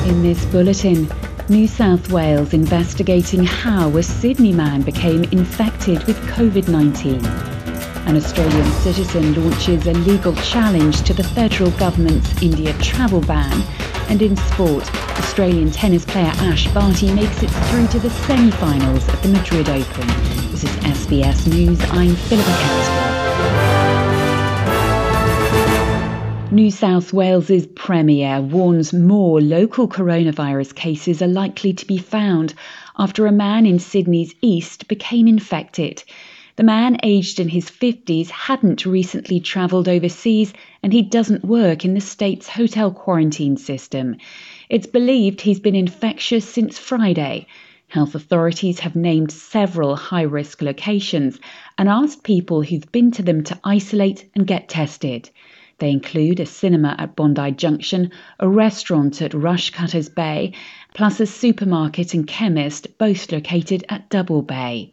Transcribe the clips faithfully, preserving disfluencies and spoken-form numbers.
In this bulletin, New South Wales investigating how a Sydney man became infected with covid nineteen. An Australian citizen launches a legal challenge to the federal government's India travel ban. And in sport, Australian tennis player Ash Barty makes it through to the semi-finals at the Madrid Open. This is S B S News, I'm Philippa Carswell. New South Wales's Premier warns more local coronavirus cases are likely to be found after a man in Sydney's east became infected. The man, aged in his fifties, hadn't recently travelled overseas and he doesn't work in the state's hotel quarantine system. It's believed he's been infectious since Friday. Health authorities have named several high-risk locations and asked people who've been to them to isolate and get tested. They include a cinema at Bondi Junction, a restaurant at Rushcutters Bay, plus a supermarket and chemist, both located at Double Bay.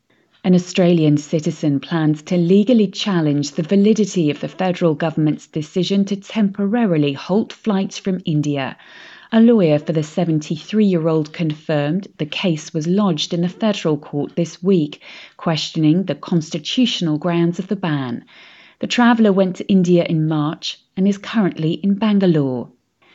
An Australian citizen plans to legally challenge the validity of the federal government's decision to temporarily halt flights from India. A lawyer for the seventy-three-year-old confirmed the case was lodged in the federal court this week, questioning the constitutional grounds of the ban. The traveller went to India in March and is currently in Bangalore.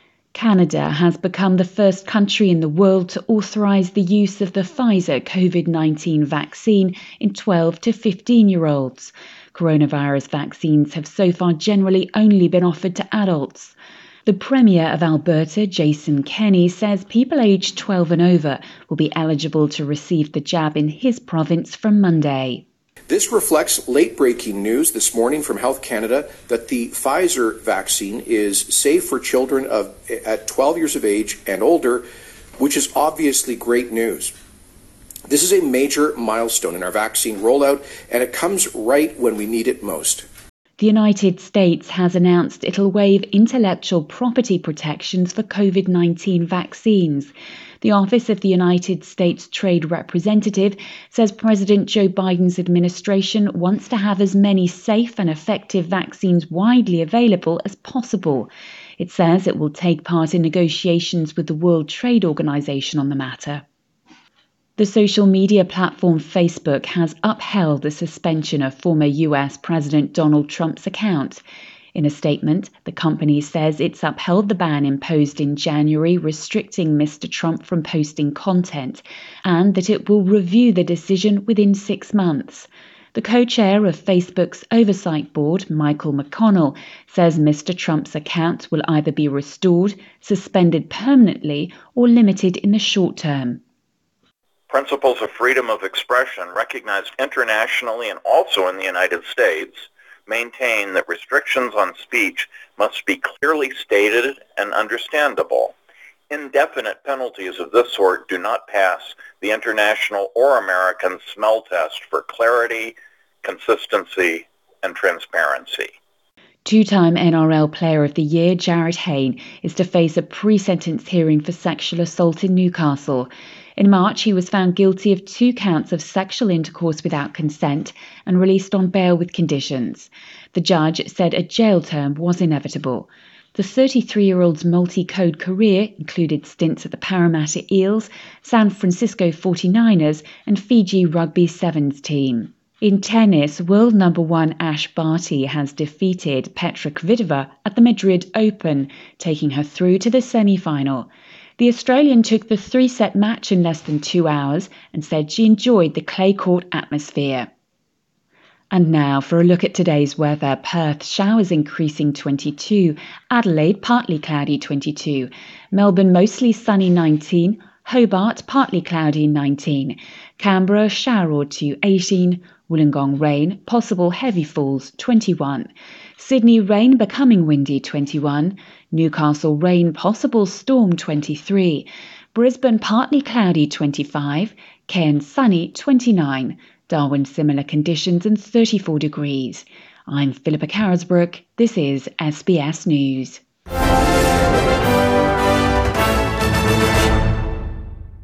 Canada has become the first country in the world to authorise the use of the Pfizer covid nineteen vaccine in twelve to fifteen-year-olds. Coronavirus vaccines have so far generally only been offered to adults. The Premier of Alberta, Jason Kenney, says people aged twelve and over will be eligible to receive the jab in his province from Monday. This reflects late-breaking news this morning from Health Canada that the Pfizer vaccine is safe for children of at twelve years of age and older, which is obviously great news. This is a major milestone in our vaccine rollout, and it comes right when we need it most. The United States has announced it'll waive intellectual property protections for covid nineteen vaccines. The Office of the United States Trade Representative says President Joe Biden's administration wants to have as many safe and effective vaccines widely available as possible. It says it will take part in negotiations with the World Trade Organization on the matter. The social media platform Facebook has upheld the suspension of former U S President Donald Trump's account. In a statement, the company says it's upheld the ban imposed in January restricting Mister Trump from posting content, and that it will review the decision within six months. The co-chair of Facebook's oversight board, Michael McConnell, says Mister Trump's account will either be restored, suspended permanently, or limited in the short term. Principles of freedom of expression recognized internationally and also in the United States maintain that restrictions on speech must be clearly stated and understandable. Indefinite penalties of this sort do not pass the international or American smell test for clarity, consistency, and transparency. Two-time N R L Player of the Year Jarryd Hayne is to face a pre-sentence hearing for sexual assault in Newcastle. In March, he was found guilty of two counts of sexual intercourse without consent and released on bail with conditions. The judge said a jail term was inevitable. The thirty-three-year-old's multi-code career included stints at the Parramatta Eels, San Francisco forty-niners and Fiji Rugby Sevens team. In tennis, world number one Ash Barty has defeated Petra Kvitova at the Madrid Open, taking her through to the semi-final. The Australian took the three-set match in less than two hours and said she enjoyed the clay court atmosphere. And now for a look at today's weather. Perth, showers increasing twenty-two. Adelaide, partly cloudy twenty-two. Melbourne, mostly sunny nineteen. Hobart, partly cloudy nineteen. Canberra, shower or two eighteen. Wollongong, rain, possible heavy falls twenty-one. Sydney, rain becoming windy twenty-one. Newcastle, rain, possible storm twenty-three. Brisbane, partly cloudy twenty-five. Cairns, sunny twenty-nine. Darwin, similar conditions and thirty-four degrees. I'm Philippa Carsbrook. This is S B S News.